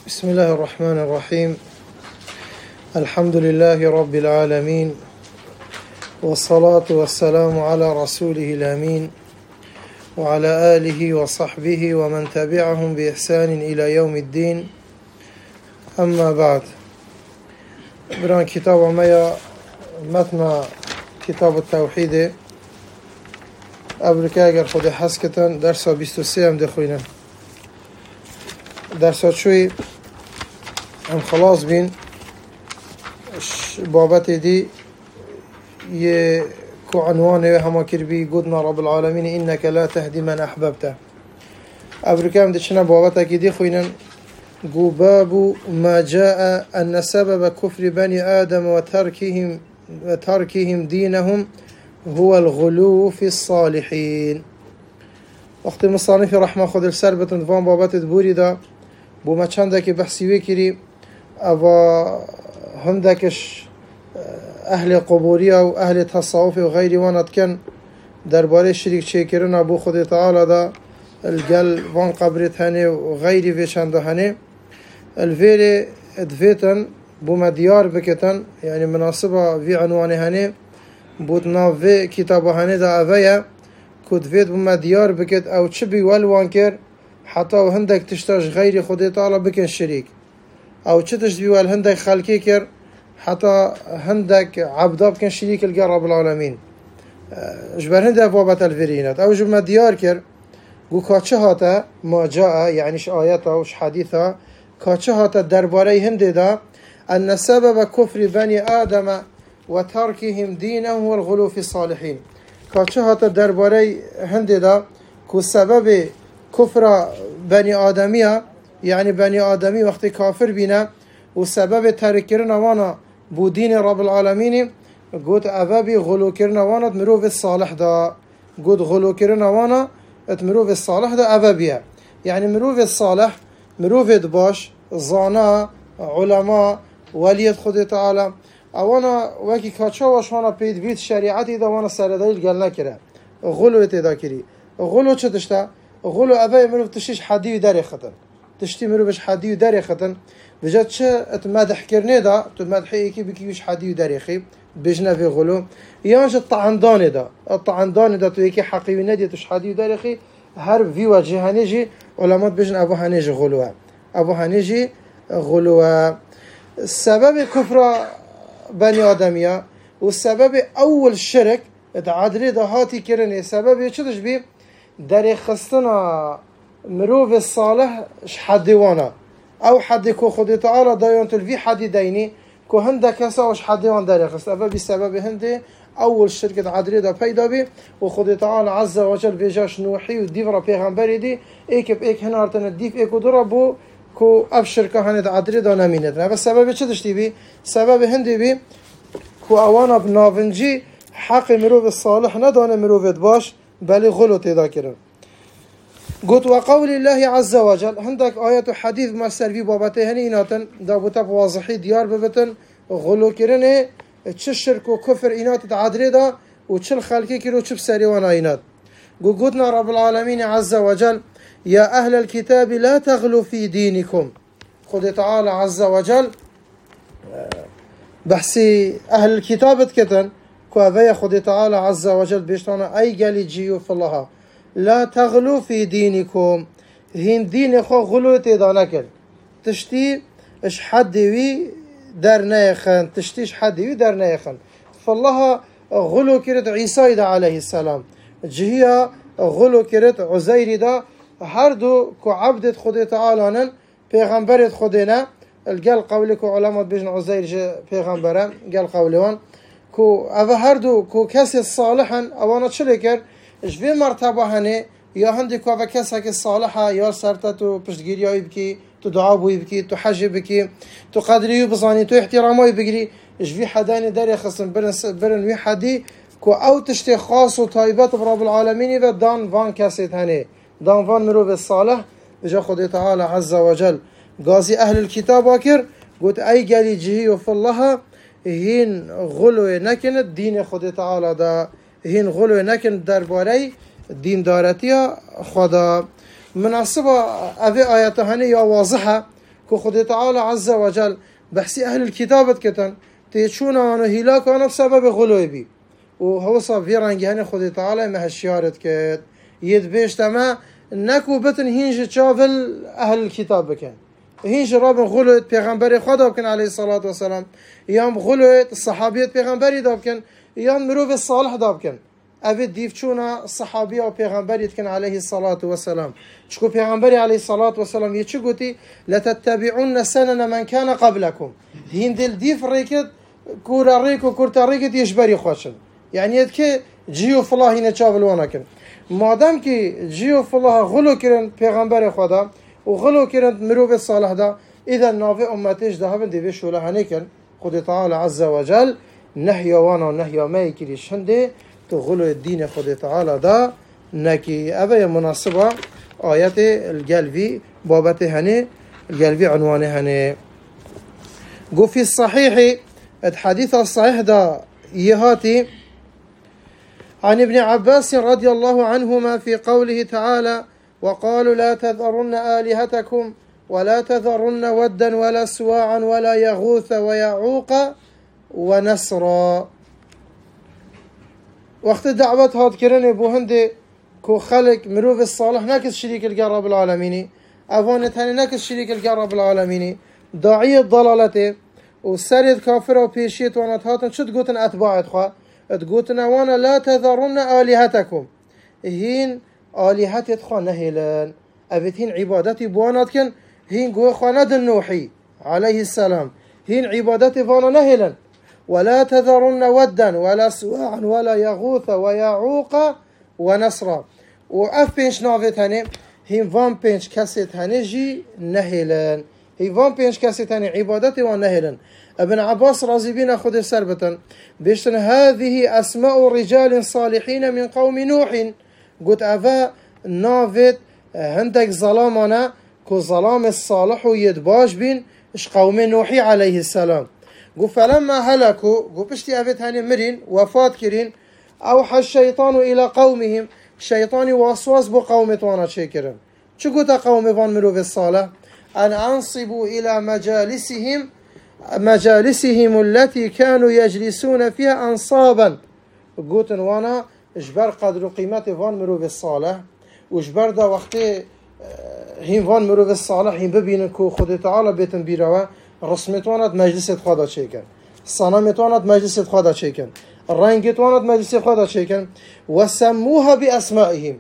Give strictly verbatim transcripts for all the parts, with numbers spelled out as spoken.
بسم الله الرحمن الرحيم. الحمد لله رب العالمين، والصلاة والسلام على رسوله الأمين وعلى آله وصحبه ومن تبعهم بإحسان إلى يوم الدين. أما بعد، بران كتاب مايا متن كتاب التوحيد أبركا أجر خود حسكتن درس بیست و سه هم دخوينن. درس شوي هم خلاص بين بابت دي يه كو عنوانه هما كربي قدنا رب العالمين إنك لا تهدي من أحببته. أبركا هم دشنا بابتا كدي خوينن قو باب ما جاء أن سبب كفر بني آدم وتركهم وتركهم دينهم هو الغلو في الصالحين. وقت المصانف رحمه خود السربة نظام بابت دبوري دا بو ما چندك بحثي وكري أبا همدكش أهل قبورية و أهل تصوف وغيري واند كان درباره شريك شاكرين أبو خود تعالى دا القل وان قبرت هني وغيري في چند هني الفيري ادفيتن بو ما ديار بكتن، يعني مناسبة في عنوان هني بودنا في كتاب هني دا أفيا كود فيد بو ما ديار بكت أو تشبي والوان كر حتى وهندك تشتاج غيري خود تعالى بكن شريك، أو تشتش بي والهندك خالكي كر حتى هندك عبدا بكن شريك القى رب العالمين. جبر هندك بابت الفيرينات أو جب ما ديار كر قو كاتش هاتا ما جاء، يعني ش آياتا وش حديثا كاتش هاتا درباري هندي دا أن سبب كفر بني آدم وتركهم دينهم والغلو في الصالحين. كاتش هاتا درباري هندي دا كو سبب كفر بني آدمية، يعني بني آدمي وقت كافر بينا وسبب ترك كرنا وانا بو دين رب العالمين قلت أبابي غلو كرنا وانا تمروف الصالح دا، قلت غلو كرنا وانا تمروف الصالح دا أبابيا، يعني مروف الصالح مروف باش زانا علماء وليد خود تعالى اوانا وكي كاتشا واشوانا بيد بيت شريعتي دا وانا سردايل قال نكره غلو اتدا كري غلو چه تشتا غلو أبا مروف تشيش حدي داري ختن تشتي مروفش حدي داري ختن بجد چه اتمدح كرني دا تمدحي كي بكيوش حدي داري خي بجنا في غلو يانش الطعندان دا الطعندان دا تو يكي حقيقي ندي تش حدي داري خي هر في وجه هنيجي علماء بجن ابو هنيجي غلو ابو هنيجي غلو. سبب كفر بني آدمية والسبب أول شرك اتعادري ده هاتي كرني سبب يشدش بي داري خستنا مروف الصالح حد وانا أو حد كو خد تعالى دايون تلفي حد ديني كو هندا كسا وش حد وان داري خست أبا بسبب هندي أول شركة عادري ده بيدا بي وخد تعالى عز وجل بيجاش نوحي وديفرا بيغمبري دي ايك بإيك هنا ارتنا الديف ايك ودربو كو أبشركة هند عادري ده نمينتنا. بس سبب چه بي سبب هندي بي كو أوانا بنافنجي حق مروف الصالح ندان مروف باش بل غلو تدا كرن. قلت وقول الله عز وجل هندك آيات حديث ما سرفي بابته هني إناتن دابوتا بواضحي ديار ببتن غلو كرنه چه شرك و كفر إنات تعادري دا و چه الخلقي كرو چه بسريوانا إنات. قلتنا رب العالمين عز وجل يا أهل الكتاب لا تغلوا في دينكم. خد تعالى عز وجل بحثي أهل الكتاب كتن كوافيا خد تعالى عز وجل بيشتانا أي قالي جيو في الله لا تغلوا في دينكم. هين دين خو غلو تيدانكل تشتي اش حد وي در نيخن تشتيش حد وي در نيخن فالله غلو كرت عيسى دا عليه السلام جهيا غلو كرت عزير دا هر دو كو عبدت خد تعالى نن پیغمبرت خدنا القال قولك علماء بجن عزير جه پیغمبرم قال قولوان كو أبا هردو كو كسي صالحا أوانا چلكر جبه مرتبه هنه يا هندي كو أبا كسك الصالحة يا سرتا تو پشتگیری هایی بکی تو دعا بوی بکی تو حج بکی تو قدریو بزانی تو احترامای بگیری جبه حداني داري خصم برن برن وي حدي كو أو تشتي خاص و طيبات برب العالمين و دان وان كسيت هنه دان وان مروف الصالح جا خد تعالى عز وجل قاضي أهل الكتاب أكر قلت أي قالي جهي وفي الله هين غلو نكن دين خد تعالى دا هين غلو نكن درباري دين دارتيا خدا مناسبة أفي آيات هني يا واضحة كو خدي تعالى عز وجل بحسي أهل الكتابة كتن تيشونا أنو هلاك أنا بسبب غلوي بي وهو صاب في رنجي هني خدي تعالى ما هالشيارت كت يدبيش تما نكو بتن هينج تشافل أهل الكتاب كان هينج رابن غلوت پیغمبر خدا بكن عليه الصلاة والسلام يام غلوت الصحابيات پیغمبري دابكن يام مروف الصالح دابكن أبي ديفشونا الصحابية وبيغمبري كان عليه الصلاة والسلام شكو بيغمبري عليه الصلاة والسلام يتشكوتي لتتبعون سنن من كان قبلكم هندل ديف ريكت كورا ريكو كورتا ريكت يشبري خوشن يعني يدكي جيو فلاح هنا تشابل ونكن مادام كي جيو فلاح غلو كرن بيغمبري خدا وغلو كرن مروف الصالح دا إذا نافي أمتيش دهبن ديفي شولا هنيكن خد تعالى عز وجل نهي وانا ونهي ما يكريش هندي تغلو الدين خد تعالى دا نكي أبا مناسبة آيات القلبي بابته هني القلبي عنوانه هني قو في الصحيح الحديث الصحيح دا يهاتي عن ابن عباس رضي الله عنهما في قوله تعالى وقالوا لا تذرن آلهتكم ولا تذرن ودا ولا سواعا ولا يغوث ويعوق ونسرا وقت دعوت هاد كرن بو هندي كو خلق مروف الصالح ناكس شريك القرب العالميني افانت هني ناكس شريك القرب العالميني داعية ضلالته وسرد كافرة وبيشيت وانا هاتن شو تقوتن اتباعت خوا تقوتن وانا لا تذرن آلهتكم هين آلهتت خوا نهيلن ابتين عبادتي بوانات كن هين قوة خواند النوحي عليه السلام هين عبادتي فانا نهيلن ولا تذرن ودا ولا سواعا ولا يغوث ويعوق ونسرا وأف بينش نافت هني هين فان بينش كاسيت هني جي نهيلن هي فان بينش كاسيت هني عبادتي ونهيلن ابن عباس رضي بنا خذ سربة بيشتن هذه أسماء رجال صالحين من قوم نوح قلت أفا نافت هندك ظلامنا كو ظلام الصالح يدباش بين اش قوم نوحي عليه السلام قو فلما هلكوا قو بشتي أفت هني مرين وفات كرين أوحى الشيطان إلى قومهم شيطاني واسواس بو قوم توانا شكرا شو قلت قوم فان مروف الصالح أن أنصبوا إلى مجالسهم مجالسهم التي كانوا يجلسون فيها أنصابا قلت وانا اجبر قدر قيمة فان مروف الصالح واجبر دا وقتي هين فان مروف الصالح هين ببينكو خد تعالى بيتن بيروا رسمتوانت مجلس خدا شكرا صنمتوانت مجلس خدا شكرا رنگتوانت مجلس خدا شكرا وسموها بأسمائهم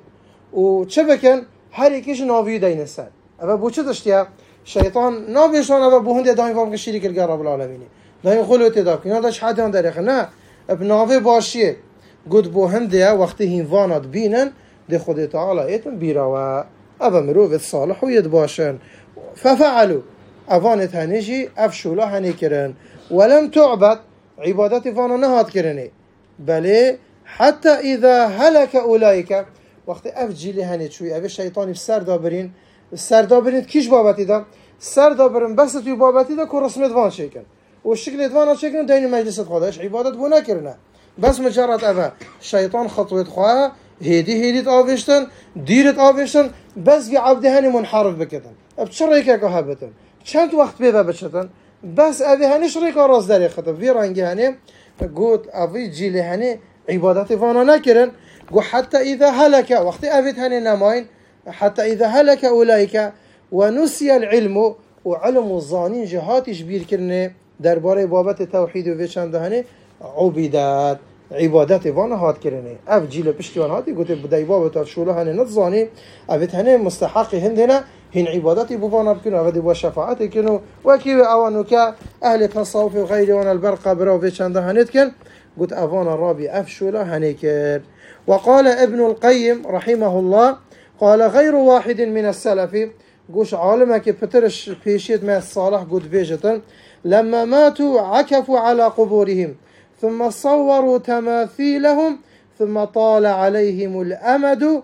وشبكن هر يكيش ناوي دينسان أبا بو چه دشتيا شيطان نابيشان أبا بو هنده داين فامك شريك القرب العالميني داين خلو تدابك نادش حدان داريخ نا بناوي باشيه قد بو هنده وقت هنوانات بينن دي خود تعالى ايتن بيروا أبا مروف الصالح ويدباشن ففعلوا أفانت هنجي أفشولا هنكرن ولم تعبد عبادت فانا نهات كرني بل حتى إذا هلك أولئك وقت أفجيلي هنيت شوي أبي الشيطان بسر دابرين السر دابرين كيش بابتي دا سر دابرين بس توي بابتي دا كو رسمت فان شيكن والشكل فانا شيكن دين مجلس خداش عبادت بو نكرنا بس مجرد أبا الشيطان خطوة خواها هيدي هيدي تآفشتن ديرت آفشتن بس في عبده هني منحرف بكتن بشريكا كهبتن چند وقت بيبا بشتن بس أبي هني شريكا راس داري خطب في رنجي هني قلت أبي جيلي هني عبادتي فانا نكرن قو حتى إذا هلك وقت أبيت هني نماين حتى إذا هلك أولئك ونسي العلم وعلم الظانين جهاتش بير كرني درباري بابت التوحيد وفيشان دهني عبادات عبادتي فانا هات كرني أف جيل بشتوان هاتي قلت بداي بابت شوله هني نتظاني أبيت هني مستحق هندنا هن عبادتي بفانا بكنوا أبدي وشفاعتي كنوا وكيف أوانوك أهل التصوف وغيري وانا البرقة برا وفيشان دهني كن قلت أفانا الرابي أفشوله هنيكر وقال ابن القيم رحمه الله قال غير واحد من السلف قوش عالمك بترش بيشيد ما الصالح قد بيجتن لما ماتوا عكفوا على قبورهم ثم صوروا تماثيلهم ثم طال عليهم الأمد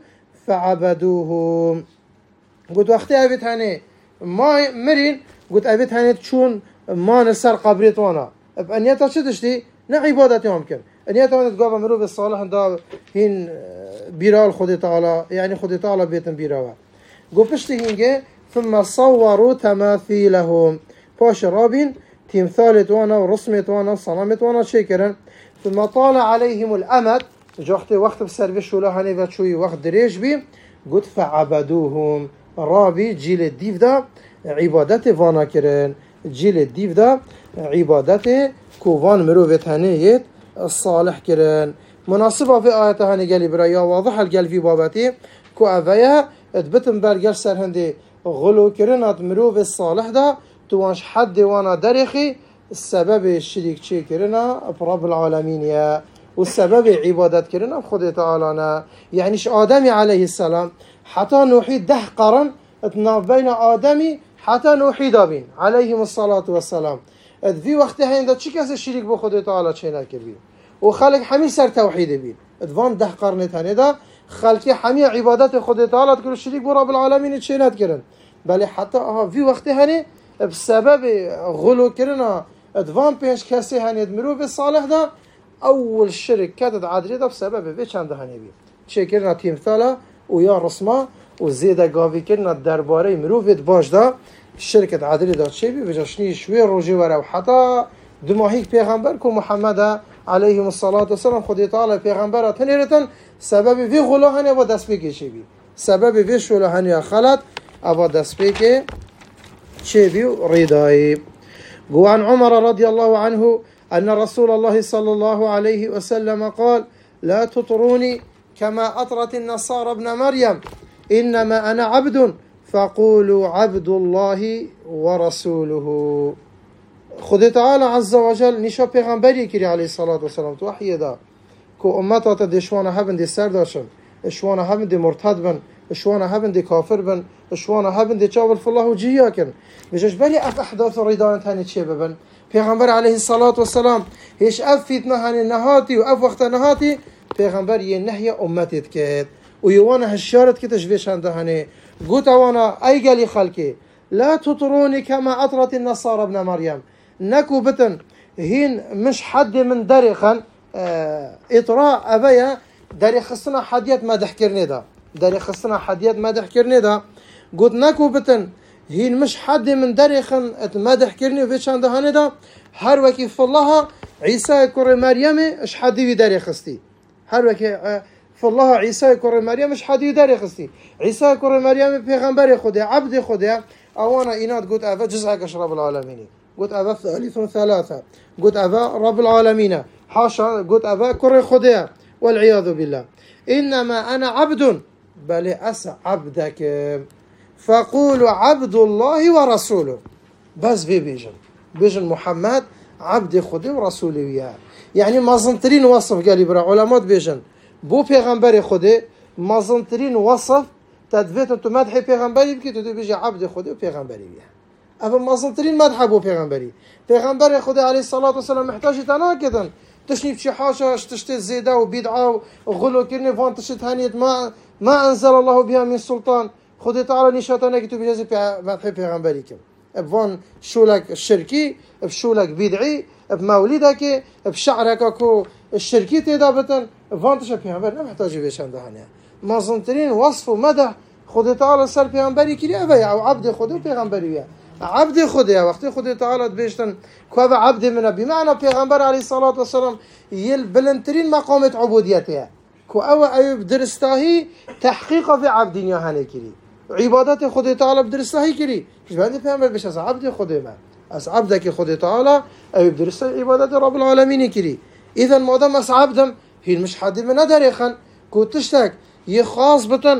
فعبدوهم قلت وقت أبيت هني ما مرين قلت أبيت هني تشون ما نسر قبريت وانا بأنيتا شدشتي نعبادتي ممكن أنيتا تقابل مروف الصالح دا هين بيرال خدي تعالى يعني خدي تعالى بيتن بيراوا قو بشتي هينجي ثم صوروا تماثيلهم باش رابين تمثال وانا ورسمة وانا وصنمة وانا شكرا. ثم طال عليهم الأمد جوقت وقت بسربي شولا هني وشوي وقت دريج بي قلت فعبدوهم رابي جيل الديف دا عبادت وانا كرن جيل الديف دا عبادت كوفان مروفت هنيت الصالح كرن. مناسبة في آيات هني قالي برايا واضح قال في بابتي كو أفايا اتبتن برقل سر هندي غلو كرنات مروف الصالح دا توانش حد وانا درخي السبب الشريك شي كرنا برب العالمين يا والسبب عبادت كرنا بخد تعالى. يعنيش آدمي عليه السلام حتى نوحي ده قرن اتناف بين آدمي حتى نوحي دابين عليهم الصلاة والسلام. في وقتها عند شي كاس الشريك بخد تعالى شينا كربين وخلق حمي سر توحيد بين ادفان ده قرن ثاني ده خلقي حمي عبادت خد تعالى تقول الشريك برب العالمين شينات كرن بل حتى في وقتها بسبب غلو كرنا ادفان بيش كاسي هني ادمرو بالصالح ده اول شرك كانت عادري ده بسبب بيش عند هني بي شي كرنا تمثاله ويا رسمه وزيده قافي كرنا درباري مروفت باش ده الشركة عادري ده شي بي بجاشني شوي روجي ورا وحتى دماهيك پیغمبر محمد عليه الصلاة والسلام خدي تعالى پیغمبر تنيرتن سبب في غلو هني و دست بي شي بي سبب في شلو هني خلط ابا دست بي شي بي رضاي. وعن عمر رضي الله عنه أن رسول الله صلى الله عليه وسلم قال لا تطروني كما أطرت النصارى ابن مريم إنما أنا عبد فقولوا عبد الله ورسوله. خد تعالى عز وجل نشا پیغمبری کری عليه الصلاة والسلام توحی دا کو امتا تا دشوانا هبن دی سر داشن اشوانا هبن دی مرتد بن اشوانا هبن دی کافر بن اشوانا هبن دی چاول فالله و جهیا کن بجاش بلی اف احداث ریدان تانی چه ببن پیغمبر عليه الصلاة والسلام هیش اف فتنه هنی نهاتی و اف وقت نهاتی پیغمبر یه نهی امتت کد و یوانا هشارت که تشویشن ده هنی قوت وانا اي قالي خلقي لا تطروني كما اطرت النصارى ابن مريم نكو بتن هين مش حد من دريخا اه اطراء ابيا دري خصنا حديات ما تحكرني ده دري خصنا حديات ما تحكرني ده قلت نكو بتن هين مش حد من دريخا ما تحكرني في شان ده هني ده هر وكي فالله عيسى كور مريم اش حد في دري خستي هر وكي اه فالله عيسى كور مريم مش حد يدري خستي عيسى كور مريم پیغمبر خدا عبد خدا اوانا اينات قلت افا جزءك اشرب العالمين قلت افا ثالث ثلاثه قلت افا رب العالمين حاشا قلت افا كور خدا والعياذ بالله انما انا عبد بل اس عبدك فقولوا عبد الله ورسوله بس في بيجن بيجن محمد عبد خدا ورسوله يعني ما زنترين وصف قال برا علماء بيجن بو پیغمبر خوده مازنترین وصف تدویت تو مدح پیغمبری بکی تو بیجی عبد خوده و پیغمبری بیه اما مازنترین مدح بو پیغمبری پیغمبر خوده علیه الصلاة والسلام محتاجی تنها کدن تشنیف چی حاشا تشتید زیده و بیدعا و غلو کرنی وان تشتید هنیت ما ما انزل الله بها من سلطان خوده تعالی نشاتانه که تو بیجی مدح پیغمبری کم بوان شولك شركي بشولك بدعي بمولدك بشعرك كو الشركي تدابتن فانتش پیغمبر نمحتاج بيشان دهانه ما زنترين وصف ومدح خود تعالى سر پیغمبري كري ابي او عبد خود پیغمبري عبد خود وقت خود تعالى بيشتن كو عبد من بمعنى پیغمبر عليه الصلاه والسلام يل بلنترين مقامه عبوديته كو او ايوب درستاهي تحقيق في عبدينيا هانه كري عبادت خود تعالى بدرستاهي كري مش بعد پیغمبر بش از عبد خود ما از عبدك خود تعالى ايوب درست عبادت رب العالمين كري اذا ما دام اس عبدم هي مش حد من ندريخن كو تشتك يخاص بتن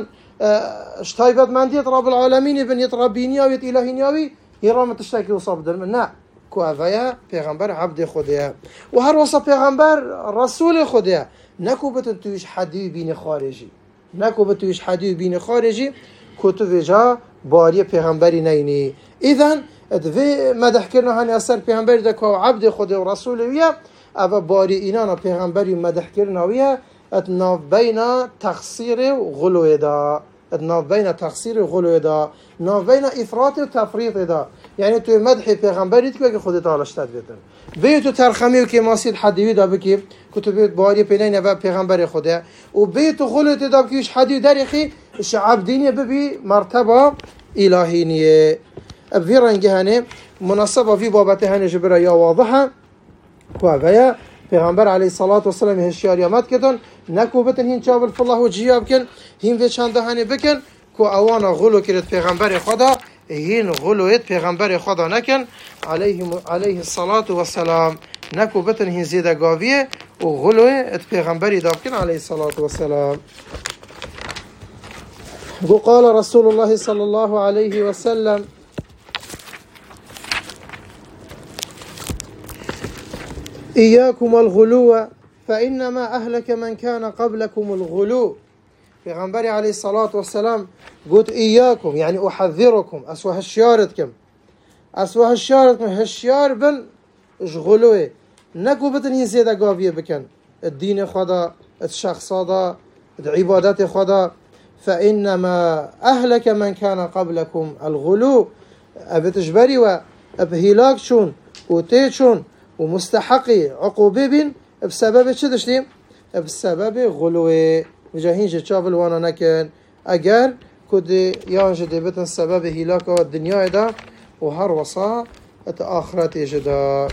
اشتايبت منديت رب العالمين بن يتربينيا ويت الهينياوي يرام تشتكي وصاب در من نا كو افيا پیغمبر عبد خوديا وهر وصف پیغمبر رسول خوديا نكو بتن تويش حدي بين خارجي نكو بتويش حدي بين خارجي كو تو وجا باري پیغمبري نيني اذا ادوي مدح كرنا هاني اثر پیغمبر ده كو عبد خوديا ورسول ويا اما باري اینانا پیغمبری مدح کرناویه اتناف بین تقصیر و غلو دا اتناف بین تقصیر و غلو دا ناف بین افراط و تفریط دا یعنی تو مدح پیغمبری تو که خودت آلشتد بیتن بیت تو ترخمی و که ماسید حدیوی دا بکی که تو بیت باری پینین و پیغمبر خوده و بیت تو غلو دا بکیش حدیو دریخی اش عبدینی ببی مرتبه إلهي نية. في رنجي هني مناسبة في بابته هني جبرا يا واضحة كوافيا پیغمبر علیه الصلاة والسلام هشیاری آمد کتن نکو بتن هین چابل فالله و جیاب کن هین وی چند هنی بکن کو اوانا غلو کرد پیغمبر خدا هین غلویت پیغمبر خدا نکن علیه علیه الصلاة والسلام نکو بتن هین زیده گاویه و غلویت پیغمبری داب کن علیه الصلاة والسلام. قال رسول الله صلى الله عليه وسلم إياكم الغلو فإنما أهلك من كان قبلكم الغلو. پیغمبر عليه الصلاة والسلام قلت إياكم يعني أحذركم أسوى هشيارتكم أسوى هشيارتكم هشيار بن غلوه نكو بتن هي زيادة قابية بكن الدين خدا الشخص هذا العبادات خدا. فإنما أهلك من كان قبلكم الغلو أبتجبري وأبهلاك شون وتيشون ومستحقي عقوبة بين بسبب شدشتي بسبب غلوه وجاهين جتشابل وانا نكن اگر كد يانج دبتن سبب هلاك الدنيا دا وهر وصا الآخرة جدا.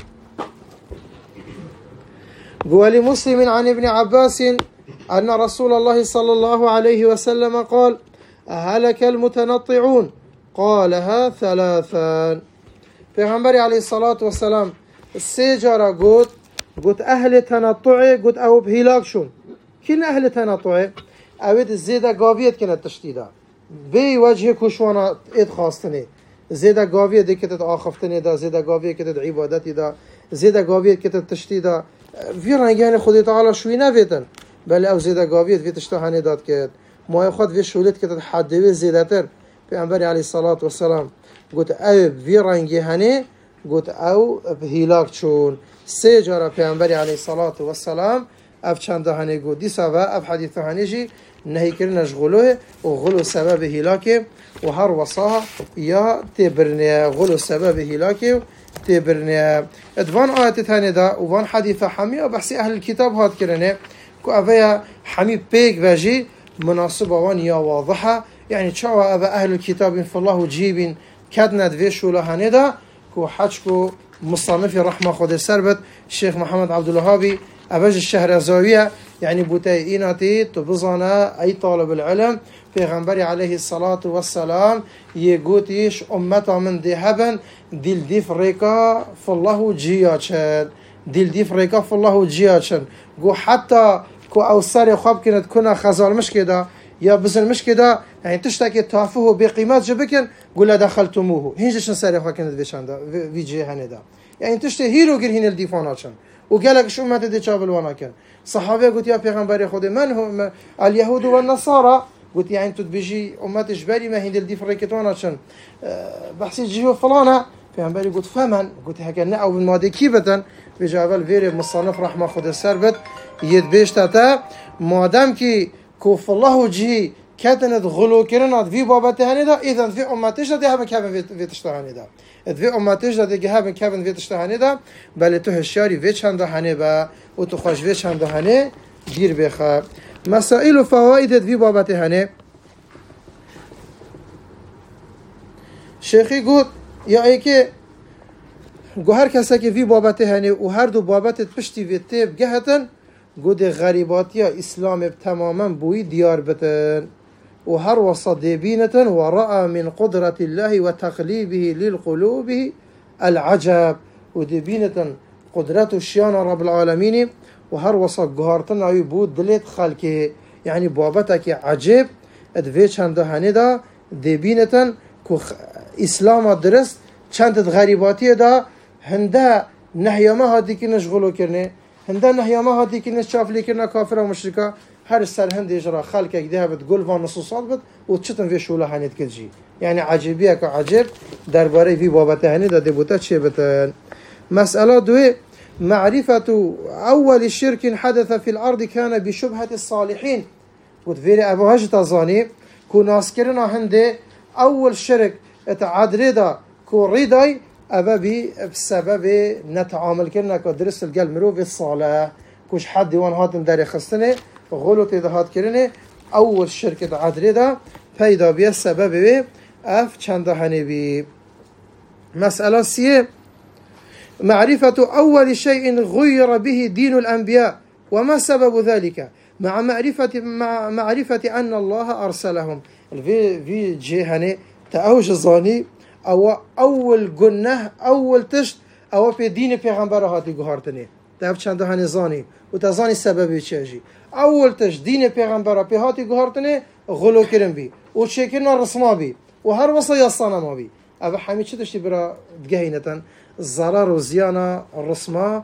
قال مسلم عن ابن عباس أن رسول الله صلى الله عليه وسلم قال هلك المتنطعون قالها ثلاثا. پیغمبر عليه الصلاة والسلام السجارة قلت قلت أهل تنطعي قلت أو بهلاك شون كل أهل تنطعي أود الزيدة قابيت كانت تشتيدا بي وجه كشوانا إد خاصتني زيدة قابية دي كتت آخفتني دا زيدة قابية كتت عبادتي دا زيدة قابية كتت تشتيدا في رنجان خدي تعالى شوي نفيتن بل أو زيدة قابية في تشتهاني داد كت ما يخد في شولت كتت حدوي زيدة تر في أنبري عليه الصلاة والسلام قلت أو في رنجهاني قلت أو بهلاك شون سجارة پیامبری علیه الصلاة والسلام اف چند هنی گو دی سوا اف حدیث هنیجی نهی کردنش غلوه و غلو سبب هلاکه و هر وصاها یا تبرنه غلو سبب هلاکه تبرنه. ادوان آیت تانی دا و وان حدیث حمی و بحثی اهل الكتاب هات کرنه کو اویا حمی پیگ وجی مناسب وان یا واضحه يعني چاوا أبا أهل الكتاب فالله جيبين كدنا دويشو لهاني دا كو حجكو مصنف رحمة خود سربت الشيخ محمد عبد الوهابي أباج الشهر الزاوية يعني بوتاي إيناتي تبزانا أي طالب العلم پیغمبر عليه الصلاة والسلام يقوتيش أمتا من دهبن ديل ديف ريكا فالله جياتشن ديل ديف ريكا فالله جياتشن قو حتى كو أوساري خواب كانت كنا خزال مش كده يا بزن مش كده يعني تشتكي تافهه بقيمات جبكن قول دخلتموه هينجش نساري خواب كانت بيشان في جهة دا يعني تشتي هيرو غير هين الديفاناتشن وقالك شو ما تدي تشابل وانا كان صحابي قلت يا پیغمبر خود من هم اليهود والنصارى قلت يعني انتو بيجي امات جبالي ما هين الدي فريكتوناتشن بحسي جيو فلانه پیغمبر قلت فمن قلت هكا نعو بالماضي كيبتا بجابل فيري مصنف رحمه خود السربت يد بيشتاتا مادام كي كوف الله جي كاتنت غلو كرنات في بابته هني دا اذا في اماتش دا هم كيفن في تشتهاني دا في اماتش دا هم كيفن في تشتهاني دا بل تو هشياري في چند هني با و تو خوش في چند هني دير بخ مسائل و فوائد في بابته هني شيخي قلت يا ايكي گو هر کسی که وی بابت هنی و هر دو بابت پشتی وی تیب گهتن گود غریباتی اسلام تماما بوی دیار بتن و هر وصد بینتن و رأى من قدرت الله و تقلیبه للقلوب العجب و دبینتن قدرت و شیان رب العالمین و هر وصد گهارتن اوی بود دلیت خلقه یعنی بابت که عجب ادوی چند هنی دا دبینتن که اسلام درست چند غریباتی دا هنده نهیامه هادی که نشغلو کرنه هنده نهیامه هادی که نشافلی کرنه کافر و مشرکا هر سر هنده اجرا خلق اگده بد گل و نصوصات بد و چطن وی شوله هنید کجی یعنی عجیبیه که عجب درباره وی بابت هنید داده بوده چه بتن. مسئله دوی معرفة أول شرك حدث في الأرض كان بشبهة الصالحين قلت فيري أبو هاش تظاني كو ناس كرنا هنده أول شرك اتعادري دا كو ريداي أبا بي بسبب نتعامل كرنا كدرس القلب مروف الصالح كوش حد ديوان هاتن داري خستنه غلط إذا هات كرنه أول شركة عدري دا فايدا بيه السبب بي اف چند هنه بی مسألة سيه معرفة أول شيء غير به دين الأنبياء وما سبب ذلك مع معرفة مع معرفة أن الله أرسلهم في في جهني تأوج الظاني أو أول جنة أول تشت أو في دين پیغمبر هاتی گهارتنی تاب چند هنی زانی و تزانی سبب چیجی أول تشت دين پیغمبر په هاتی گهارتنی غلو کرن بی و چکرنا رسما بی و هر وصا يصانا ما بی أبا حميد شو تشتي برا دقهينة الضرر وزيانة الرسمة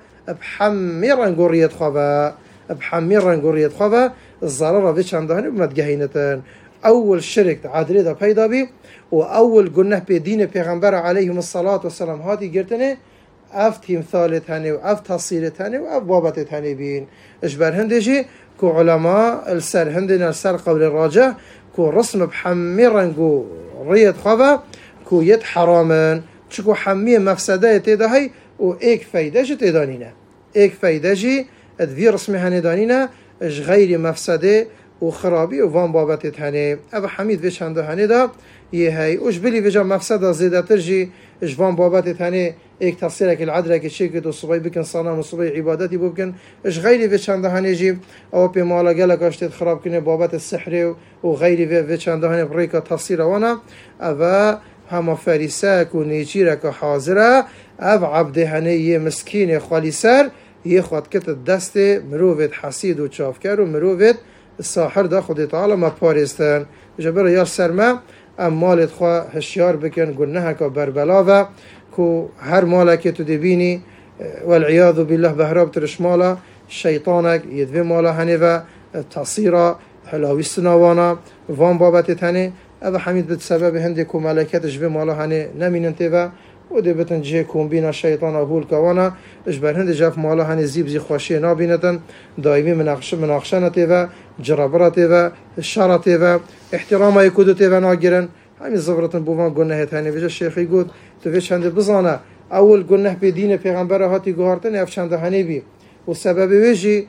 بحميرا قرية خبا بحميرا قرية خبا الضرر فيش عندهن بما دقهينة أول شرك عادلة دا بيدا بي وأول قلنا بدين پیغمبر عليهم الصلاة والسلام هاتي قرتني أف تمثالت هني وأف تصيرت هني وأف بابتت هني بين إجبار هندجي كو علماء السر هندنا السر قول الراجع كو رسم بحميرا قرية خبا كو يد حراما چكو حمية مفسده تدهي و ايك فايدة جي تدانينا ايك فايدة جي ادفي رسمي هني دانينا اش غير مفسده و خرابي و وان بابتت هني ابا حميد فيش هنده هني دا يهي وش بلي فيجا مفسده زيادة ترجي اش وان بابتت هني ايك تصيرك العدلك الشيكت و صبي بكن صنام و صبي عبادتي بكن اش غير فيش هنده هني جي او بي مالا قلق اشتت خراب كنه بابت السحر و غير فيش هنده هني بريكا تصير وانا ابا هما فريساك و نيجيرك حاضرة أب عبده هني مسكين خالي سر يخوض كت الدست مروفت حسيد و چافكر و مروفت الساحر دا خود تعالى ما بارستان جبر يار سرما ام مالت خواه هشيار بكن قلناها كبربلا و كو هر مالك تدبيني والعياذ بالله بهراب ترش مالا شيطانك يدوي مالا هني و تصيرا حلاوي سنوانا وان بابت هني أبا حميد بسبب هندكو ملكات جبه مالا هني نمين تيفا ودي بتن جي كومبينا الشيطان أهول كوانا اجبر هند جاف مالا هني زيب زي خوشي نابينتن دائمي مناقش مناقشانة تيفا جرابرة تيفا الشارة تيفا احتراما يكودو تيفا ناقرن همي زفرتن بوفان قلنه هني فيجا الشيخ يقول تفيش هند بزانا أول قلنه بدين پیغمبر هاتي قهارتن افشانده هني بي والسبب ويجي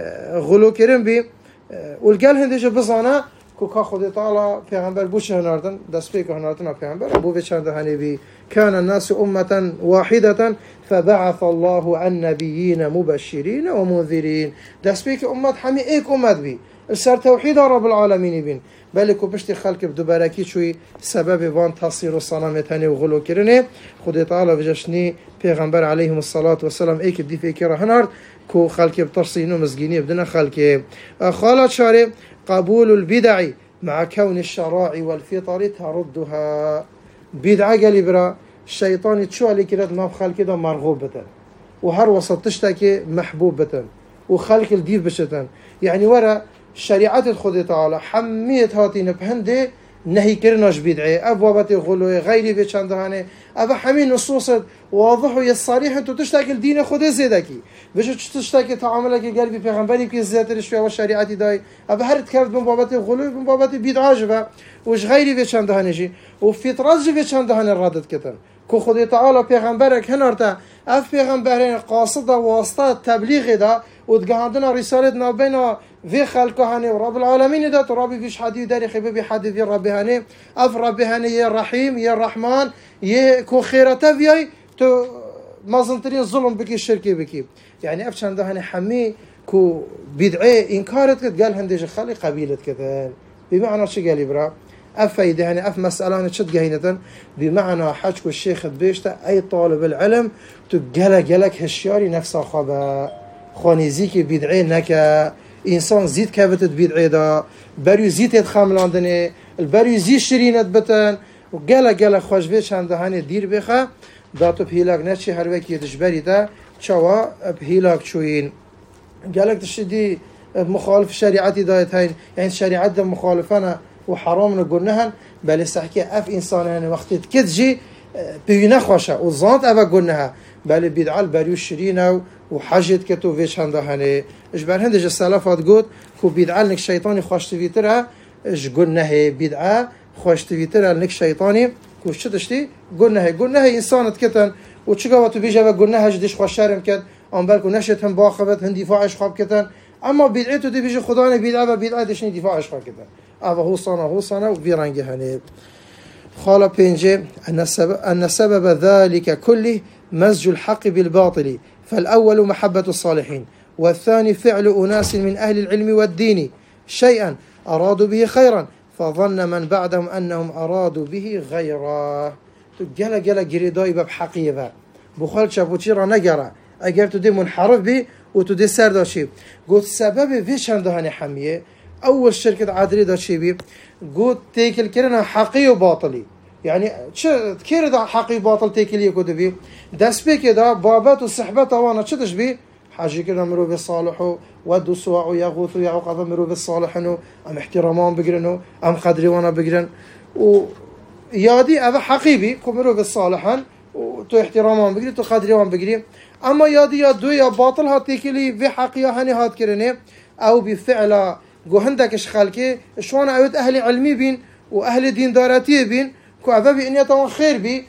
غلو كرم بي والقال هند جا بزانا كوكا خود تعالى پیغمبر بوش هناردن دست پیک هناردن پیغمبر ابو بچند هنی بی كان الناس أمة واحدة فبعث الله النبيين مبشرين ومنذرين دست پیک امت همي ايك امت بي السر توحيد رب العالمين بين بلكو بشتي خلق بدوباركي شوي سبب وان تصير الصنامت هني وغلو كرنه خود تعالى وجشني پیغمبر عليهم الصلاة والسلام ايك دي فكره هنارد كو خلق بترسينو مزگيني بدنا خلق خالد شاري قبول البدع مع كون الشرائع والفطر تردها بدعة قال برا الشيطان تشو عليك رد ما بخلق كده مرغوب بتن وهر وسط تشتكي محبوب بتن وخلق الديف بشتن يعني ورا شريعة الخد تعالى حميت هاتين بهندي نهي كرناش بدعي أبوابة غلوة غيري في چندهانه أبا حمين نصوص واضح ويصاريح أنتو تشتاك الدين خود زيدكي بيش تشتاك تعاملك قلبي پیغمبري بكي زيادة رشوية والشريعة داي أبا هرد كفت من بابة غلوة من بابة بدعا جبا وش غيري في چندهانه جي وفطرات جي في چندهانه ردد كتن كو خود تعالى پیغمبرك هنارتا اف پیغمبرين قاصد واسطة تبليغ دا ودقاندنا رسالة نابينا في خلقه هني ورب العالمين ده ترابي فيش حد يدري خبيبي حد في ربي هني اف ربي هني يا رحيم يا الرحمن يا كو خيرته فيي تو ما زنترين ظلم بكي الشركي بكي يعني اف چند هني حمي كو بدعي انكارت قال هندج خلي قبيله كذا بمعنى شو قال برا اف فايده هني اف مساله نشد قهينه بمعنى حجكو الشيخ بيشتا اي طالب العلم تقلق قلق هشياري نفسه خبا خانيزيكي بدعي نكا إنسان زيد كابتت بدعي دا بريو زيد يتخاملاندنه البريو زيد شرينت بتن وقالا قالا خوش بيش هنده هني دير بيخا داتو بهيلاك نتشي هر وكي يتجبري دا چوا بهيلاك چوين قالك تشدي مخالف شريعتي دايت هين يعني شريعت دا مخالفانا وحرام نقولنهن بل استحكي اف انسان هني وقت تكتجي بينا خوشا وزانت افا قلنها بل بدعال بريو شرينه وحاجت كتو فيش هنده هني اش بر هندج السلفات قد كو بدعال نك شيطاني خوش تفيترها اش قلنا هي بدعة خوش تفيترها نك شيطاني كو شتشتي قلنا هي قلنا هي انسانت كتن وتشقواتو بيجا قلنا هي جديش خوش شارم كد ام بالكو نشت هم باخبت هندي دفاعش خاب كتن اما بدعته دي بيجي خداني بدعه بدعه دشني دفاعش خاب كتن ابا هو صانا هو صانا وفي رنجه هني خال بينجي أن السبب, أن سبب ذلك كله مزج الحق بالباطل، فالأول محبة الصالحين، والثاني فعل أناس من أهل العلم والدين شيئا أرادوا به خيرا فظن من بعدهم أنهم أرادوا به غيره. جل جل جريداي باب حقيقة بخال شابوتشي را نجرا اگر تو دي منحرف بي و تو دي سر داشي قلت سبب فيش هندهاني حمية أول شركة عادري داشي بي قلت تيكل كرنا حقي وباطلي، يعني كير دا حقي باطل تيكل يكو بي دس بي كده بابات وصحبات وانا تشتش بي حاجي كده مرو بالصالحو ودو سواعو يغوثو يعقب مرو بالصالحنو ام احترامان بقرنو ام قدري وانا بقرن و يادي هذا حقيبي كمرو بالصالحان وتو احترامان بقري تو قدري وان بقري، اما يادي يا دو يا باطل هاتيكلي في حقيا هني هات كرني او بفعل جو هندك اشخالكي شلون عيود اهل علمي بين واهل دين داراتي بين كو هذا باني طبعا خير بي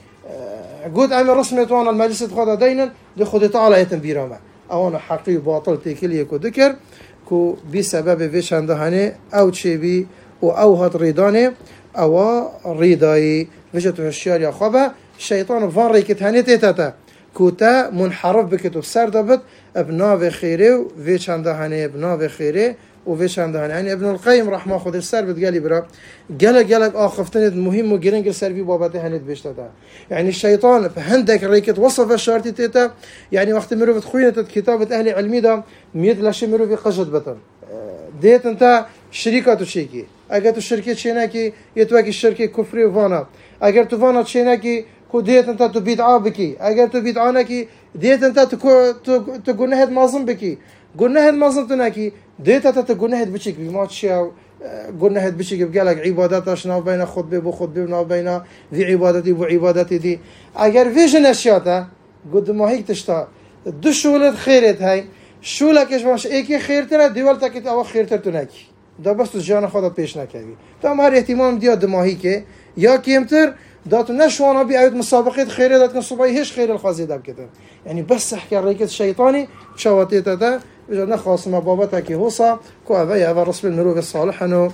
قد عمل رسمه وانا المجلس خذ دينا دي خذ تعالى يتنبيرما او انا حقي باطل تيكلي كو ذكر كو بسبب فيش هندهاني او تشيبي او هات ريداني او ريداي فيجتو الشيار يا خبا الشيطان فان ريكت هاني تيتاتا كوتا منحرف بكتو سردبت ابناء خيره وفيش هندهاني ابناء خيره وفيش هندهاني يعني ابن القيم رحمه خود السربت قالي برا قال قال اخفتنت مهم وجرنج السربي بابته هنت بيشتتا، يعني الشيطان هندك ريكت وصف الشارتي تيتا يعني وقت مرو بتخوينه كتابه اهل علمي دا ميت لاش مرو في قجد بتن ديت انت شركه تشيكي اگر تو شركه چيناكي يتواكي الشركه كفري وفانا اگر تو فانا چيناكي كو ديت انت تو بدعه بكي اگر تو بدعانكي ديت انت تو تو گناه مازن بكي گناه مازن تناكي ديت انت تو گناه بچيك بما تشاو گناه بچيك بقالك عباداتش ناو بين خطبه بو خطبه ناو بين في عبادتي بو عبادتي دي اگر فيجن اشياتا قد ما هيك تشتا دو شولت خيرت هاي شولكش باش ايكي خيرتره ديولتك او خيرتر تناكي دا بس تو جان خدا پیش نکردی تو هم هر احتمال دیاد دماهی که یا کمتر داتو نشوانا بی اوید مسابقه خیره داد کن صبحی هیچ خیره الخازی دب کتن يعني بس احكي ريكت الشيطاني شواتيتا دا بجد نخاص ما بابتا كي هوصا كو اوي اوي رسول المروف الصالح انو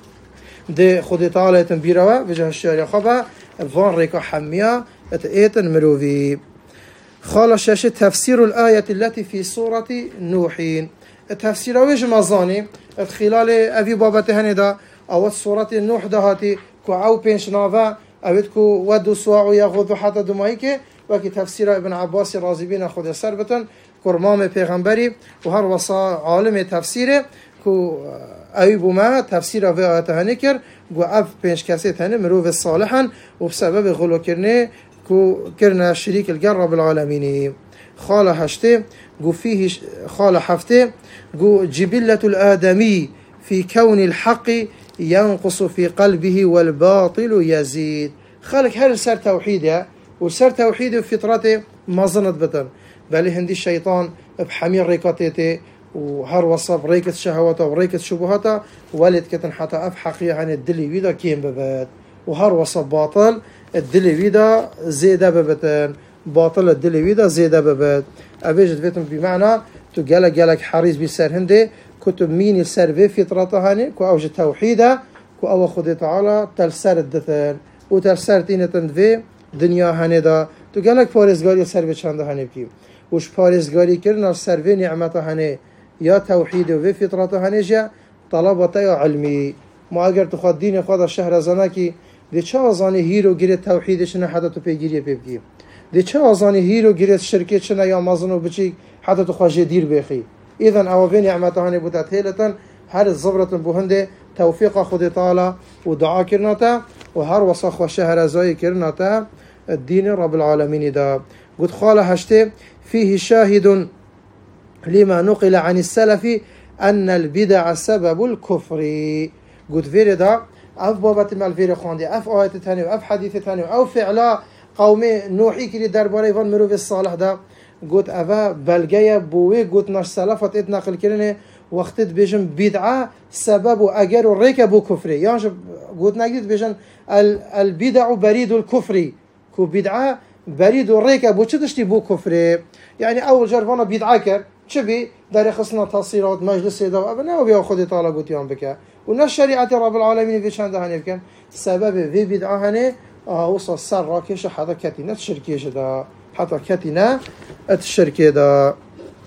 دي خودي تعالى تنبيروا بجه الشارع خبا فان ريكا حمية اتئيتن مروفي خال شاشة تفسير الآية التي في سورة نوحين تفسير ويش مزاني خلال أبي بابته هندا أو سورة النوح دهاتي كو أو بينش نافا أبيت كو ودو سواعو ياخذ حتى دمائك وكي تفسير ابن عباس رازبين خذ سربتن كرمام پیغمبري وهر وصا عالم تفسيره كو أي بما تفسير في آياته هنكر كو أف بينش كاسيت هن مروف الصالحا وبسبب غلو كرنه كو كرنا شريك الجرب العالمين خال هشته جو فيه خال حفته جو جبلة الآدمي في كون الحق ينقص في قلبه والباطل يزيد خالك هل سر توحيده وسر توحيده فطرته ما ظنت بتن بل هندي الشيطان بحمير ريكاتته وهر وصف ريكة شهواته وريكة شبهاته ولد كتن حتى أف حقيقة عن الدلي ويدا كيم ببات وهر وصف باطل الدلي ويدا زيادة ببتن باطل الدلي ويدا زيادة ببات أبيجد فيتم بمعنى تقالك جالك حريص بسر هندي كتب مين السر في فطرته هاني كو أوج توحيده كو أو خدي تعالى تلسر الدثان وتلسر تينة في دنيا هاني دا تقالك فارزقاري سر في چند هاني بكي وش فارزقاري كرنا سر في نعمته هاني يا توحيده وفي فطرته هاني جا طلبته يا علمي ما اگر تخواد دين خود الشهر زناكي دي چه آزاني هيرو گيرت توحيدش نه حدا تو پیگیری ببگی دي چه آزاني هيرو گيرت شركتش نه یا مازنو بچي حدا تو خواجه دير بخي اذن او في نعمته هاني بودت هيلتن هر الزبرة بوهنده توفيق خود تعالى ودعا كرناتا وهر وصخ وشهر زاي كرناتا الدين رب العالمين دا قد خال هشته فيه شاهد لما نقل عن السلف أن البدع سبب الكفر قد فير دا أف بابة مال فير خاندي أف آية تاني وأف حديث تاني أو فعلا قومي نوحي كري درباري فان مروف الصالح دا قد أفا بلغاية بوي قد ناش سلفت اتناقل كرنه وقتت بيجن بدعة سبب أجر الريكة بو كفري يعني قد نجد بيجن البدع بريد الكفري كو بدعة بريد الريكة بو تشتشتي بو كفري يعني أول جرفانا بدعة كر شبي داري خصنا تصيرات مجلس سيدا وابنا وبيا خدي طالع قوتيان بك وناس شريعة رب العالمين في شان ده هني بكن سبب في بدعة هني آه وصل سر راكش حتى كتينة الشركيش دا حتى كتينة الشركة دا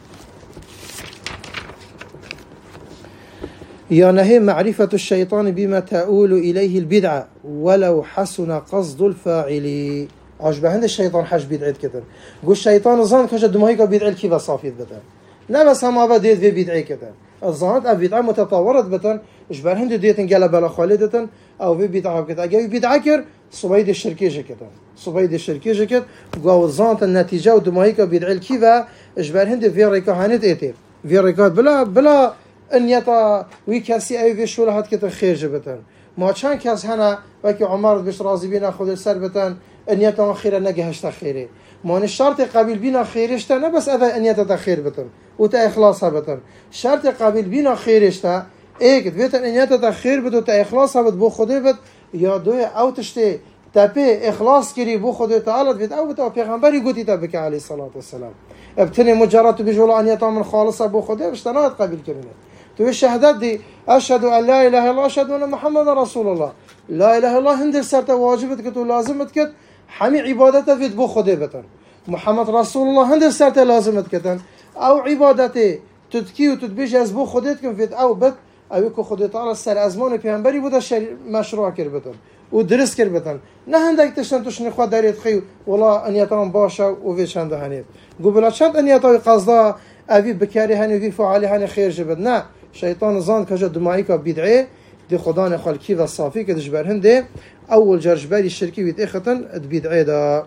يعني معرفة الشيطان بما تؤول إليه البدعة ولو حسن قصد الفاعل. عجبه عند الشيطان حاج بدعة كتن قو الشيطان الظن كجد مهيك بدعة كيف صافيت بتن لا بس هم بديت في بدعة كتن الظن بدعة متطورت بتن إجبار هند ديتن قال بلا خالدة أو في بدعة كتن أجي بدعة كر صبيد الشركية كتن صبيد الشركية كت قو الظن النتيجة ودمهيك بدعة كيف إجبار هند في ركهانة إتي في ركهات بلا بلا ان يتا ويكاسي اي في شولهات كتر خير جبتن ما كان كاس هنا وكي عمر بش راضي بينا خذ السر بتن ان يتا خير نجهش خيري ما الشرط قبيل بينا خيرشتا نه بس اذا ان يتا خير بتن وتا اخلاصها بتن شرط قبيل بينا خيرشتا ايك بتن ان يتا خير بتو تا اخلاصها بت بو خدي بت يا دو او تشتي تبي اخلاص كري بو خدي تعالى بت او بت پیغمبري قوتي تبك عليه الصلاه والسلام ابتني مجرد بيجول ان يتا من خالصه بو خدي اشتنات قبيل كلمه تو الشهادات دي أشهد أن لا إله إلا الله أشهد أن محمد رسول الله لا إله إلا الله هندر سرت واجبت كت ولازمت كت حمي عبادته في بو خده بتن محمد رسول الله هندر سرت لازمت كتن أو عبادته تتكي وتتبيج از بو خدت كن فيت أو بت أو يكو خدت على السر أزمان بيعنبري بودا مشروع كر بتن ودرس كر بتن نه هندك تشتن تشن خود داريت خي ولا أن يتام باشا وفي چند هنيت قبل چند أن يتاوي قصدا أبي بكاري هني في فعالي هني خير جبت نه شيطان زان كجد دمائك بدعه دي خدان خلقي و صافي كدش برهنده اول جرجبالي الشركي بيت اختن بدعه دا.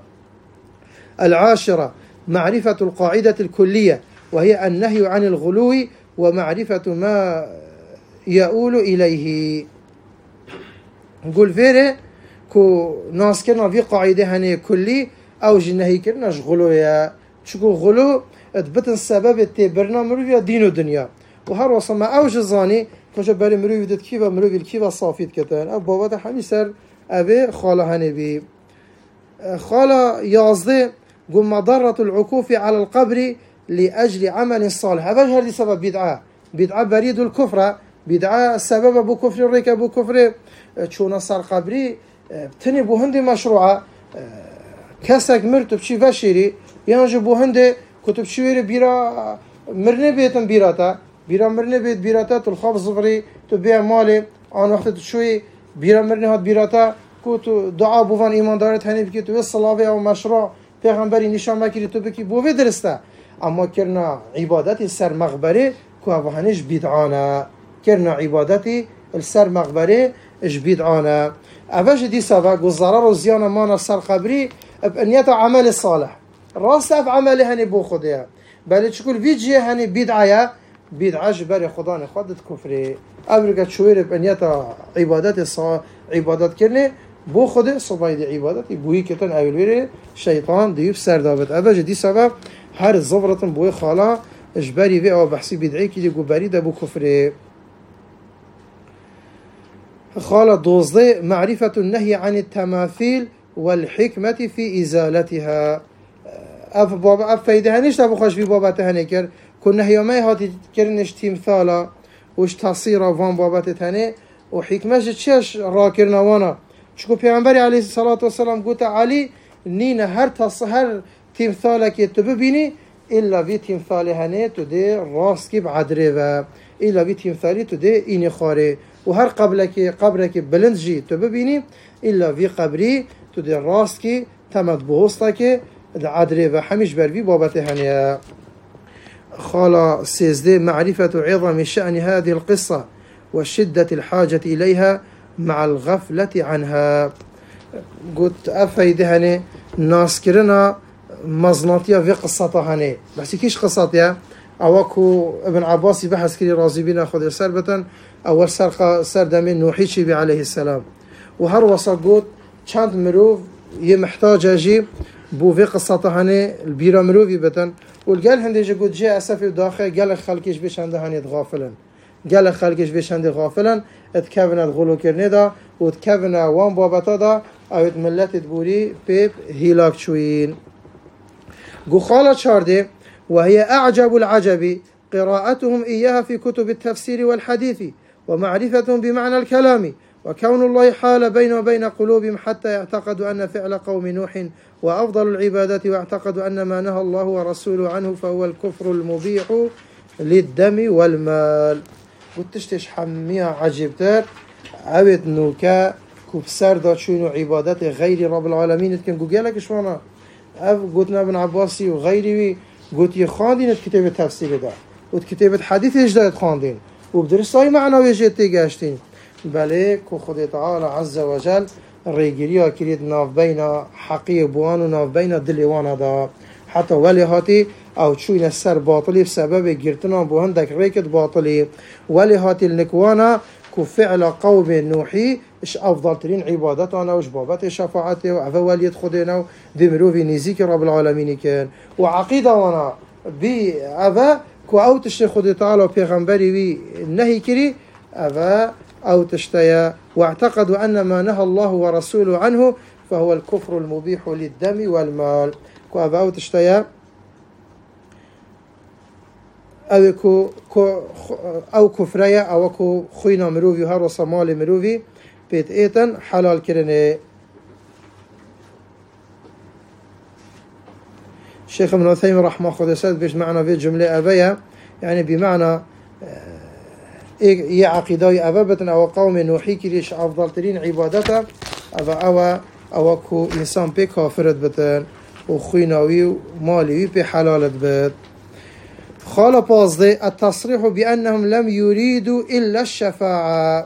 العاشرة معرفة القاعدة الكلية وهي النهي عن الغلو ومعرفة ما يؤول إليه. نقول فيره كو ناس كرنا في قاعدة هني كلي او جنهي كرنا غلويا شكو غلو اتبتن سبب تبرنا مروفيا دين ودنيا وهر وصل ما اوج الزاني كجا بري مروي دت كيفا مروي الكيفا صافيت كتن اب بابا حمي سر ابي خاله هنبي خاله يازده قم مضرة العكوف على القبر لاجل عمل صالح هذا هذه سبب بدعه بدعه بريد الكفر بدعه سبب ابو كفر الريك ابو كفر شو صار قبري تني بو هندي مشروعه كسك مرتب شي فشيري ينجي بو هندي كتب شويري بيرا مرنه بيتن بيراتا بيرا مرنه بيت بيراتا تلخاب صفري تبيع مالي آن وقت شوي بيرا مرنه هات بيراتا كتو دعا بوفان ايمان دارت هني بكي تو الصلاة او مشروع پیغمبری نشان مكري تو بكي بوفي درسته اما كرنا عبادتي السر مغبري كو هنش بدعانا كرنا عبادتي السر مغبري اش بدعانا اوش دي سبا گزارا رو زيانا مانا سر قبري بانيتا عمل صالح راست اف عمل هني بو خوديا بل تشكل فيجي هني بدعية بدعة جبر خدان خدت كفري أبرك شوير بنيتا عبادات الصا عبادات كرني بو خده صبايد عبادات بوي كتن أولوير شيطان ديوب سردابت أبا جدي سبب هر الزفرة بوي خالا جبري في أو بحسي بدعي كي يقول بريد أبو كفري خالا دوزدي معرفة النهي عن التماثيل والحكمة في إزالتها اف بابا اف فايده هنيش ابو خوش بي بابا تهني كر كنا هيامي هاتي كرنش تمثالا وش تصير وان بابا تهني وحكمه تشش راكرنا وانا شكو پیغمبر عليه الصلاه والسلام قلت علي نين هر تصهر تمثالك تببيني الا في تمثال هني تدي راسك بعدره و الا في تمثالي تدي اني خاري وهر قبلك قبرك بلندجي تببيني الا في قبري تدي راسك تمد بوستك عدري وحمش بربي بابته هنيا. خالا سيزدي معرفة عظم شأن هذه القصة وشدة الحاجة إليها مع الغفلة عنها. قلت أفايده هني ناس كرنا مزناتيا في قصتها هني بس كيش قصتها أواكو ابن عباس بحث كري رازي بنا خذ سربة أول سرقة سرد من نوحيشي عليه السلام وهر وسط قلت كانت مروف يمحتاج أجيب بو في قصته هني البيرا مروفي بتن والقال هندي قلت جاء أسفي داخل قال خلقش بيش عنده هني غافلا قال خلقش بيش عنده غافلا اتكفنا الغلو كرني دا واتكفنا وان بابتا دا او اتملت تبوري بيب هيلاك شوين قو خالة شاردي وهي أعجب العجب قراءتهم إياها في كتب التفسير والحديث ومعرفتهم بمعنى الكلام وكون الله حال بين وبين قلوبهم حتى يعتقدوا أن فعل قوم نوح وأفضل العبادات، واعتقدوا أن ما نهى الله ورسوله عنه فهو الكفر المبيح للدم والمال. قلتش حمية عجبتر عبد نوكا كبسر دا شنو عبادات غير رب العالمين كان قلت شوانا اف قلتنا ابن عباسي وغيري قلت يخاندين كتاب التفسير ده وكتاب الحديث اجداد خاندين وبدرساي معنوي جيتي قاشتين بله كو خد تعالى عز وجل ريجريا كريد ناف بين حقيق بوان وناف بين دليوانا دا حتى ولي هاتي او تشوين السر باطلي بسبب جرتنا بوهندك ريكت باطلي ولي هاتي النكوانا كو فعل قوم نوحي اش افضل ترين عبادتنا وش بابت شفاعته وعفوالية خدنا دمرو في نزيك رب العالمين كان وعقيدة وانا بي افا كو او تشتي خد تعالى وبيغمبري بي نهي كري افا او تشتيا واعتقدوا ان ما نهى الله ورسوله عنه فهو الكفر المبيح للدم والمال كو افا او تشتيا او كو كو او كفرية او كو خوينا مروفي هارو صمال مروفي بيت ايتن حلال كرنه. الشيخ ابن عثيمين رحمه الله سد بيش معنى في جملة أبيها يعني بمعنى إيه عقيدة أبابة أو قوم نوحي كريش أفضل ترين عبادته أو أو أو كو إنسان بي كافرت بتن وخيناوي ومالي بي حلالت بت. خال بازده التصريح بأنهم لم يريدوا إلا الشفاعة.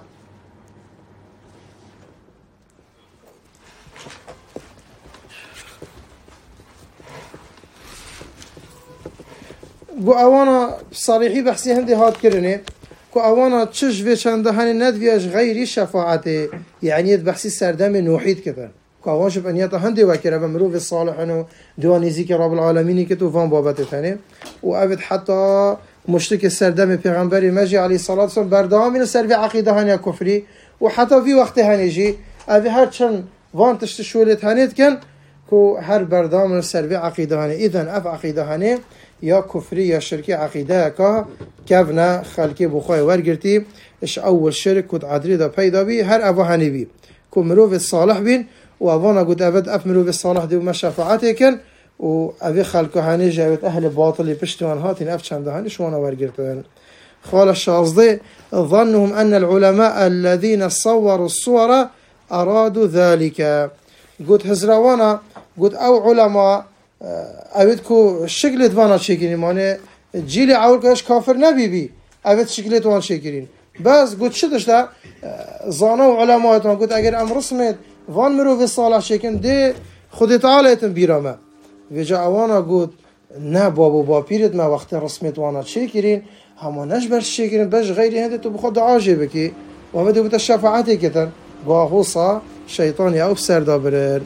گو اوانا صریحی بحثی هندی هات کرنه گو اوانا چش و چنده هنی ندویش غیری شفاعته یعنی بحثی سردم نوحید کتن گو اوان شب انیتا هندی وکره و مروف صالحانو دوانیزی که رب العالمینی که تو فان بابت تنه و اوید حتی مشتک سردم پیغمبری مجی علی صلاة والسلام بردامین سر و عقیده هنی کفری و حتی فی وقت هنی جی اوی هر چند وان تشت شولت هنید کن کو هر بردامین سر و عقیده هنی ایذن اف عقیده هنی یا کفری یا شرکی عقیده که کفنا خلقی بخواه ورگرتی اش اول شرک کد عدری دا پیدا بی هر افا هنی بی که مروف صالح بین و افانا قد افد اف مروف صالح دی و ما شفاعتی کن و افی خلقه هنی جاوید اهل باطلی پشتوان هاتین اف چنده هنی شوانا ورگرتن. خال الشازده ظنهم ان العلماء الذين صوروا الصور ارادوا ذلك قد هزروانا قد او علماء اوید کو شکل دوانا چکرین مانه جیل عول کاش کافر نبی بی اوید شکل دوان چکرین بس گوت شدش دا زانا و علماءتان گوت اگر ام رسمت وان مرو في صالح شکن ده خود تعالی اتن بیرامه ویجا اوانا گوت نه بابو با پیرت ما وقت رسمت وانا چکرین هما نش برش چکرین بش غیری هنده تو بخود عاجه بکی و همه دو بتا شفاعتی کتن باهوصا شیطانی او بسر دابرر.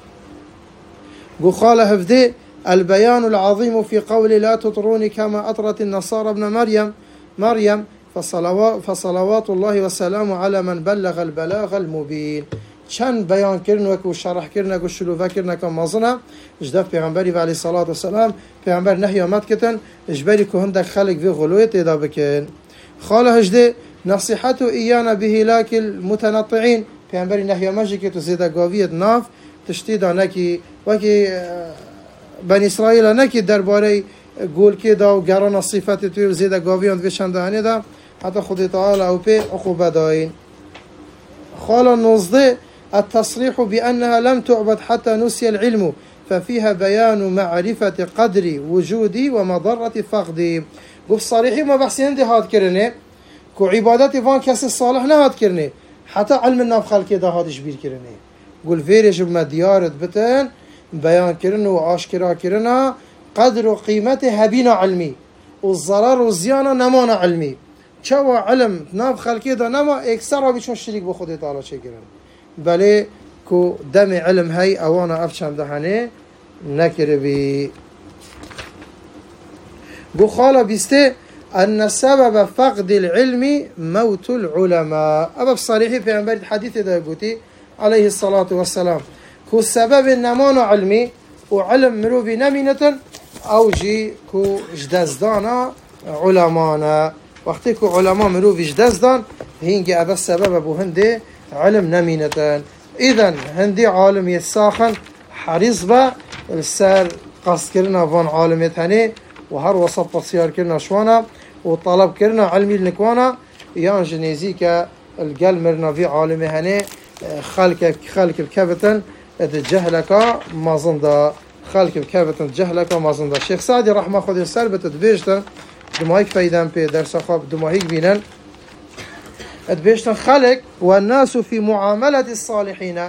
قال هفدي البيان العظيم في قول لا تطروني كما أطرت النصارى ابن مريم مريم فصلوات, فصلوات الله وسلامه على من بلغ البلاغ المبين. چند بیان کردن و شرح کردن و شلوه کردن که مازنه اجداف پیغمبری و علیه الصلاة والسلام پیغمبر نهی آمد کتن اجبری که هندک خلق و غلویت ایدا بکن. خاله هجده نصیحت ایانا بهلاک المتنطعین پیغمبری نهی آمد که تو زیده گاویت ناف تشتید نکی وکی بن اسرائیل نکی درباره گول که دا و گران صفت توی و زیده گاویان و شندهانی دا حتی خود تعالی او پی عقوبه داین. خالا نوزده التصريح بأنها لم تعبد حتى نسي العلم ففيها بيان معرفة قدر وجودي ومضرة فقدي. قف صريحي ما بحثي هندي هاد كرنه كو عبادتي فان كاس الصالح نهاد كرنه حتى علم الناف خلقي دا هادش بير كرنه قول فيرج بما ديارت بتن بيان كرنه وعاشكرا كرنه قدر وقيمته هبينا علمي والضرر والزيانة نمانا علمي شو علم ناف خلقي دا نما اكسرها بيشون شريك بخودي تعالى شي كرن بله كو دم علم هاي اوانا افشان دهانه نكر بي. قو خالا بيسته ان سبب فقد العلم موت العلماء ابا بصريحي في انبار الحديث دا قوتي عليه الصلاة والسلام كو سبب النمان علمي وعلم مروفي نمينة او جي كو جدزدانا علمانا وقتی که علما مروف اجدازدان هینگه ابا سبب ابو هنده علم نمينتن. إذن هندي عالم يساخن حريص با السر قصد كرنا فان عالميت هني وهر وصف بصيار كرنا شوانا وطلب كرنا علمي النكوانا يان جنيزي كالقل مرنا في عالمي هني خالك خالك بكبتن الجهلكا ما زندا خالك بكبتن الجهلكا ما زندا. الشيخ سعدي رحمه خود السر بتدبيجتن دماهيك فايدان بي درس خواب دماهيك بينن ادبيشتن خلق والناس في معاملة الصالحين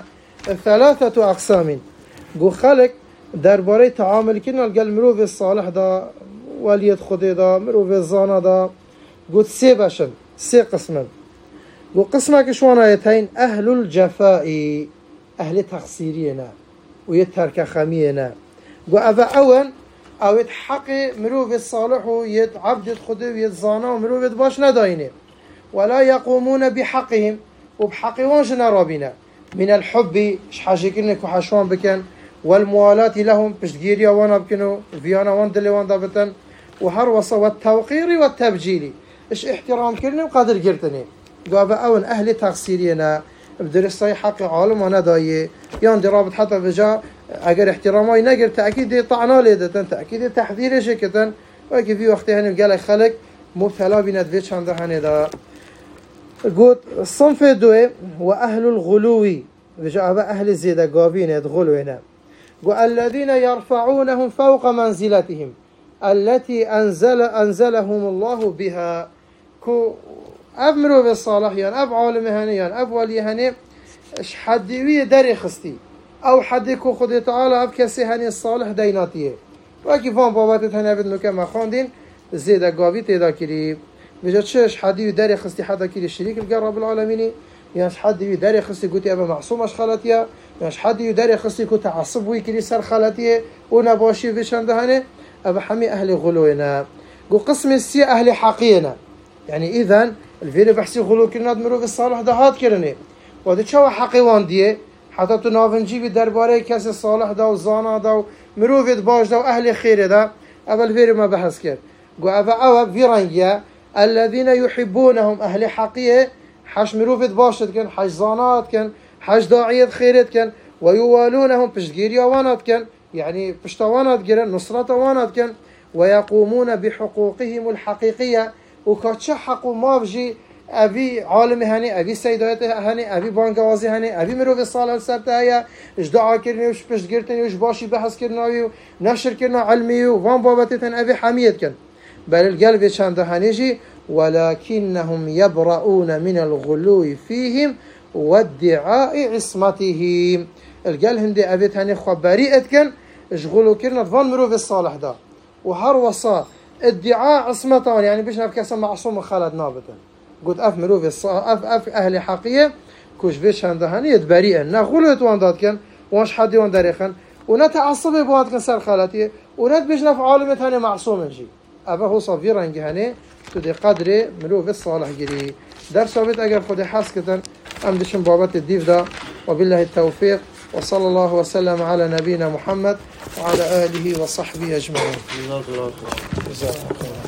ثلاثة أقسام. قو خلق درباره تعامل كنا القل مروف الصالح دا واليد خده دا مروف الزانه دا قو سي باشن سي قسما. قو قسمك شوانا يتين أهل الجفاء أهل تقصيرينا ويترك خمينا. قو أبا أول أو يتحقي مروف الصالح ويت عبد خده ويت زانه ومروف باش نداينه ولا يقومون بحقهم وبحق جنا رابنا من الحب شحاجي كنك وحشوان بكن والموالاة لهم بشتجيريا وانا بكنو فيانا وان دلي وان دابتن وهروصة والتوقير والتبجيل اش احترام كرني وقدر قرتني. قابا اون اهل تقصيرينا بدرسي حق عالم وانا دايه يان درابط حتى بجا اگر احترامي نقر تأكيد طعنا ليدتن تأكيد تحذير شكتن وكي في وقت هني قال خلق مبتلا بنا دفيتش عند هني دا. قلت الصنف دوي وأهل الغلو بجا أبا أهل الزيدة قابين يدغلوا هنا. قل الذين يرفعونهم فوق منزلتهم التي أنزل أنزلهم الله بها. كو أبمروا بالصالح يعني أب عالم هني يعني أب ولي هني إش حدوية داري خستي أو حدكو خدي تعالى أب كسي هني الصالح ديناتيه وكي فان باباتت هني أبد مكما خاندين زيدة قابي تيدا كريب بجد شش حد يداري خستي حدا كيري الشريك القرب رب العالمين يعني حد يداري خستي قوتي أبا معصوم أش خالتيا يعني حد يداري خستي كنت عصب ويكري سر خالتيه ونباشي في شندهنه أبا حمي أهل غلونا. قو قسم السي أهل حقينا يعني إذن الفيري بحسي غلو كرنا دمرو في الصالح ده هات كرني وده شو حقيوان ديه حتى تنافنجي بدرباري كاس الصالح ده وزانا ده ومرو في باش ده وأهل خير ده أبا الفيري ما بحث كر. قو أبا أبا فيرانجيا الذين يحبونهم أهل حقية حش مروفت باشد كن حش زانات كن حش داعية خيرت كن ويوالونهم بشتجيريا وانات كن يعني بشتوانات كن نصرة وانات كن ويقومون بحقوقهم الحقيقية وكاتش حقو ما بجي أبي عالم هني أبي سيدات هني أبي بانقوازي هني أبي مروف الصالح السبتة هي إش دعا كرني وش بشتجيرتني وش باشي بحث كرناوي ونشر كرنا علمي وفان بابتتن أبي حميد كن بل القلب شان هنيجي ولكنهم يبرؤون من الغلو فيهم وادعاء عصمتهم. القلب هندي أبيت هني خبريئت كن اشغلوا كرنا فان مروف الصالح ده وهر وصا ادعاء عصمتان يعني بيش نفكس معصوم خالد نابتا. قلت أف مروف الصالح أف أف أهل حقية كوش بيش هند هني بريئا نغلو يتوان داد كن وانش حد يوان داريخن ونتعصب بواد كن سر خالتي ونت بيش نف عالمت هني معصوم نجي أبا هو صفيرا هني تدي قدر مروف الصالح جري درس وبيت أجر خدي حاس كتن أم دشن بابات الديف دا وبالله التوفيق وصلى الله وسلم على نبينا محمد وعلى آله وصحبه أجمعين.